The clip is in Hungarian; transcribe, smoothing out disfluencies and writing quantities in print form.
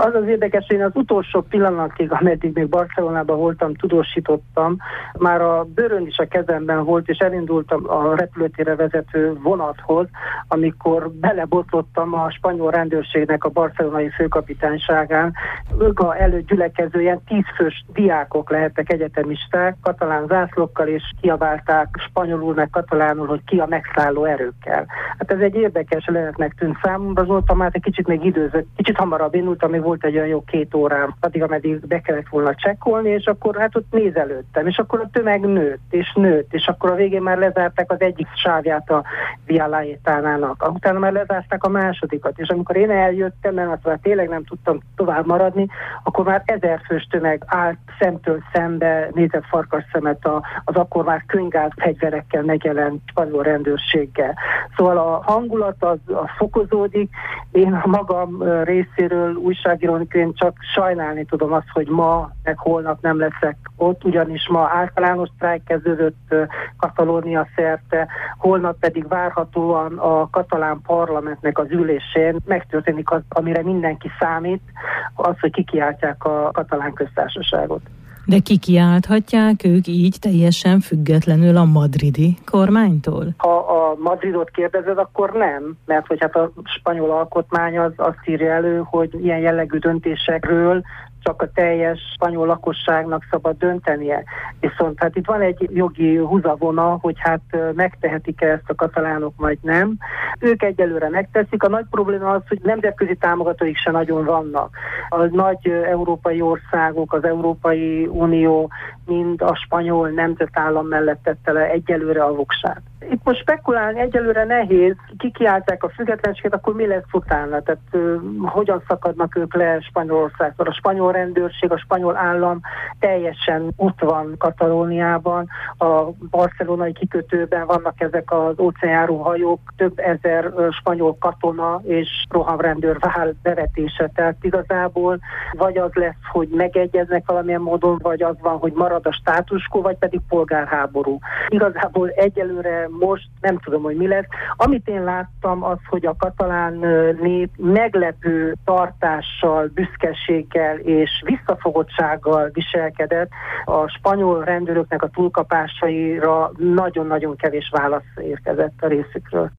Az érdekes, hogy én az utolsó pillanatig, ameddig még Barcelonában voltam, tudósítottam, már a bőrön is a kezemben volt, és elindultam a repülőtérre vezető vonathoz, amikor belebotlottam a spanyol rendőrségnek a barcelonai főkapitányságán. Ők előtt gyülekező ilyen 10 fős diákok lehettek, egyetemisták, katalán zászlókkal, és kiabálták spanyolul meg katalánul, hogy ki a megszálló erőkkel. Hát ez egy érdekes lehetnek tűnt számomra, voltam már egy kicsit még időzött, kicsit hamarabb indultam, még volt egy olyan jó 2 órám, addig, ameddig be kellett volna csekkolni, és akkor hát ott nézelődtem, és akkor a tömeg nőtt, és akkor a végén már lezárták az egyik sávját a Via Laetánának, utána már lezárták a másodikat, és amikor én eljöttem, mert aztán tényleg nem tudtam tovább maradni, akkor már 1000 fős tömeg állt szemtől szembe, nézett farkas szemet az akkor már könygált fegyverekkel megjelent spanyol rendőrséggel. Szóval a hangulat az fokozódik. Én a magam részéről újságíróként csak sajnálni tudom azt, hogy ma, meg holnap nem leszek ott, ugyanis ma általános sztrájk kezdődött Katalónia szerte, holnap pedig várhatóan a katalán parlamentnek az ülésén megtörténik az, amire mindenki számít, az, hogy kikiáltják a katalán köztársaságot. De kikiálthatják ők így teljesen függetlenül a madridi kormánytól? Ha a Madridot kérdezed, akkor nem, mert hogy hát a spanyol alkotmány az azt írja elő, hogy ilyen jellegű döntésekről csak a teljes spanyol lakosságnak szabad döntenie. Viszont hát itt van egy jogi húzavona, hogy hát megtehetik-e ezt a katalánok, vagy nem. Ők egyelőre megteszik. A nagy probléma az, hogy nemzetközi támogatóik se nagyon vannak. A nagy európai országok, az Európai Unió mind a spanyol nemzetállam mellett tette le egyelőre a voksát. Itt most spekulálni egyelőre nehéz, kikiáltják a függetlenséget, akkor mi lesz utána? Tehát hogyan szakadnak ők le Spanyolországtól? A spanyol rendőrség, a spanyol állam teljesen ott van Katalóniában, a barcelonai kikötőben vannak ezek az óceánjáró hajók, több ezer spanyol katona és rohamrendőr vár bevetése. Tehát igazából vagy az lesz, hogy megegyeznek valamilyen módon, vagy az van, hogy marad a status quo, vagy pedig polgárháború. Igazából egyelőre most nem tudom, hogy mi lesz. Amit én láttam, az, hogy a katalán nép meglepő tartással, büszkeséggel és visszafogottsággal viselkedett. A spanyol rendőröknek a túlkapásaira nagyon-nagyon kevés válasz érkezett a részükről.